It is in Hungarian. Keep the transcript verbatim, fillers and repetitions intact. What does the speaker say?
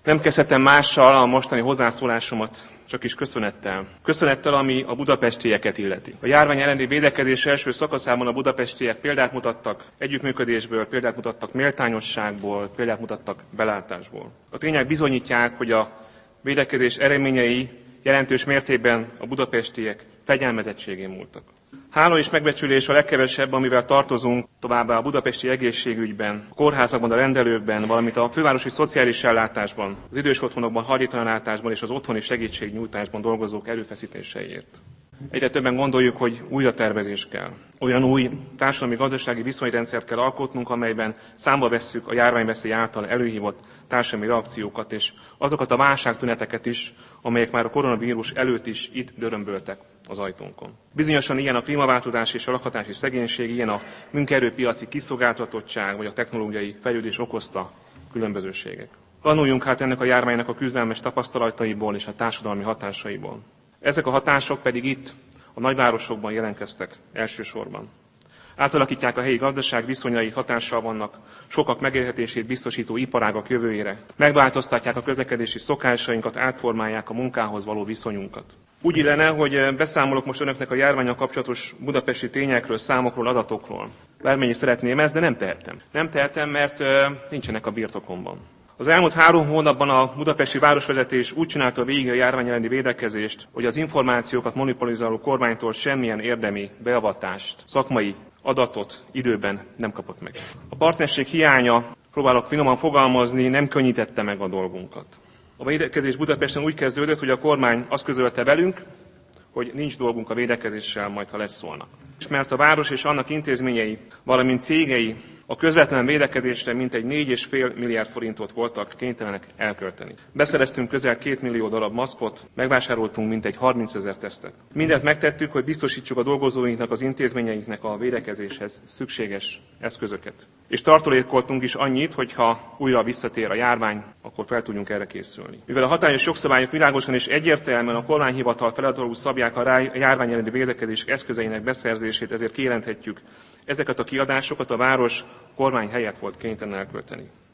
Nem kezdhetem mással a mostani hozzászólásomat, csak is köszönettel. Köszönettel, ami a budapestieket illeti. A járvány elleni védekezés első szakaszában a budapestiek példát mutattak együttműködésből, példát mutattak méltányosságból, példát mutattak belátásból. A tények bizonyítják, hogy a védekezés eredményei jelentős mértékben a budapestiek fegyelmezettségén múltak. Hála és megbecsülés a legkevesebb, amivel tartozunk, továbbá a budapesti egészségügyben, a kórházakban, a rendelőkben, valamint a fővárosi szociális ellátásban, az idős otthonokban, hajléktalanellátásban és az otthoni segítségnyújtásban dolgozók erőfeszítéseiért. Egyre többen gondoljuk, hogy újra tervezés kell. Olyan új társadalmi-gazdasági viszonyrendszert kell alkotnunk, amelyben számba vesszük a járványveszély által előhívott társadalmi reakciókat és azokat a válságtüneteket is, amelyek már a koronavírus előtt is itt dörömböltek az ajtónkon. Bizonyosan ilyen a klímaváltozás és a lakhatási szegénység, ilyen a munkaerőpiaci kiszolgáltatottság vagy a technológiai fejlődés okozta különbözőségek. Tanuljunk hát ennek a járványnak a küzdelmes tapasztalataiból és a társadalmi hatásaiból. Ezek a hatások pedig itt, a nagyvárosokban jelentkeztek elsősorban. Átalakítják a helyi gazdaság viszonyait, hatással vannak sokak megélhetését biztosító iparágak jövőjére. Megváltoztatják a közlekedési szokásainkat, átformálják a munkához való viszonyunkat. Úgy illene, hogy beszámolok most önöknek a járvánnyal kapcsolatos budapesti tényekről, számokról, adatokról. Bármennyi szeretném ezt, de nem tehetem. Nem tehetem, mert nincsenek a birtokomban. Az elmúlt három hónapban a budapesti városvezetés úgy csinálta végig a járvány elleni védekezést, hogy az információkat monopolizáló kormánytól semmilyen érdemi beavatást, szakmai adatot időben nem kapott meg. A partnerség hiánya, próbálok finoman fogalmazni, nem könnyítette meg a dolgunkat. A védekezés Budapesten úgy kezdődött, hogy a kormány azt közölte velünk, hogy nincs dolgunk a védekezéssel, majd ha lesz szólnak. Mert a város és annak intézményei, valamint cégei a közvetlen védekezésre mintegy négy egész öt milliárd forintot voltak kénytelenek elkölteni. Beszereztünk közel két millió darab maszkot, megvásároltunk mintegy harmincezer tesztet. Mindent megtettük, hogy biztosítsuk a dolgozóinknak, az intézményeinknek a védekezéshez szükséges eszközöket. És tartalékoltunk is annyit, hogy ha újra visszatér a járvány, akkor fel tudjunk erre készülni. Mivel a hatályos jogszabályok világosan és egyértelműen a kormányhivatal feladatul szabják a járvány elleni védekezés eszközeinek beszerzését, ezért kijelenthetjük, ezeket a kiadásokat a város kormány helyett volt kénytelen elkölteni.